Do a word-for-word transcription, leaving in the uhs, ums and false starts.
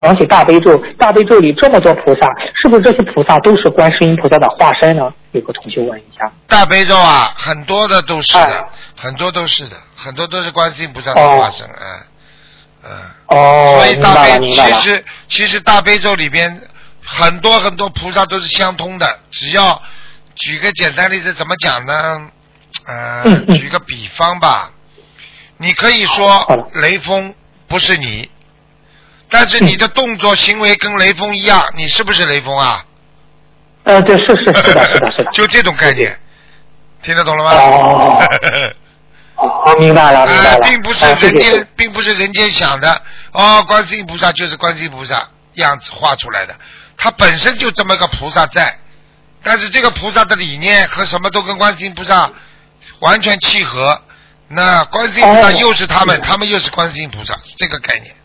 想起大悲咒，大悲咒里这么多菩萨，是不是这些菩萨都是观世音菩萨的化身呢？有个同学问一下。 大悲咒啊，很多的都是的， 哎、 很多都是的，很多都是观世音菩萨的化身，嗯、哦。嗯， 哦， 所以大悲其实其实大悲咒里边很多很多菩萨都是相通的。只要举个简单例子，怎么讲呢？呃， 嗯嗯、 举个比方吧，你可以说雷锋不是你，但是你的动作行为跟雷锋一样，你是不是雷锋啊？ 呃，对，是是是的，是的，是的， 就这种概念，听得懂了吗？ 哦。哦，明白了，明白了。 呃、并不是人间、啊，并不是人间想的哦，观世音菩萨就是观世音菩萨样子画出来的，它本身就这么个菩萨在，但是这个菩萨的理念和什么都跟观世音菩萨完全契合，那观世音菩萨又是他们，哦、他们又是观世音菩萨，是这个概念。